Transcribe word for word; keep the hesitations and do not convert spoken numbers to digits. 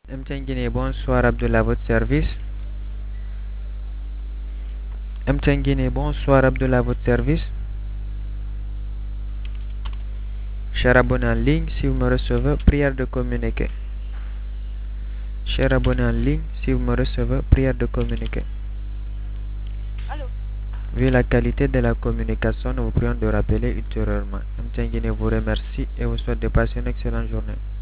M T N Guinée, bonsoir Abdullah, à votre service. M T N Guinée, bonsoir Abdullah, à votre service. Cher abonné en ligne, si vous me recevez, prière de communiquer. Cher abonné en ligne, si vous me recevez, prière de communiquer. Allô? Vu la qualité de la communication, nous vous prions de rappeler ultérieurement. M T N Guinée vous remercie et vous souhaite de passer une excellente journée.